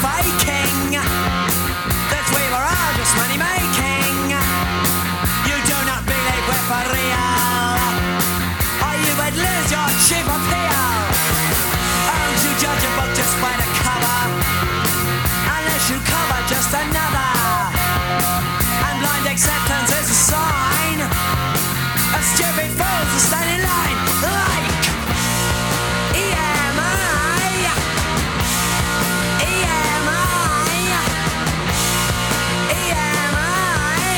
faking that we were all just money making. You do not believe we're for real, or you would lose your cheap appeal. Aren't you judge a book just by the cover, unless you cover just another? And blind acceptance is a sign of stupid fools who stand in line like EMI, EMI, EMI.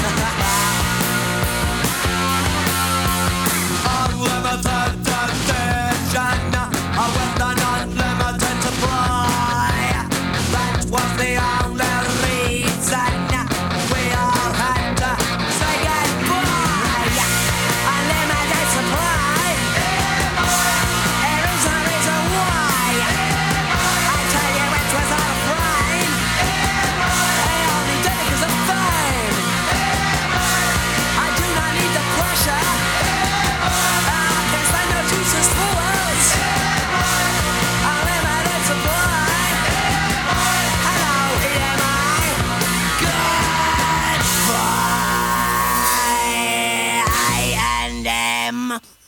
Unlimited edition with an unlimited supply. That was the only reason we all had to say goodbye. Unlimited supply. There is a reason why. I tell you it was out of frame. They only did it 'cause of fame. I do not need the pressure. Can't stand no Jesus fools. Unlimited supply. Hello, EMI. Goodbye. I and M.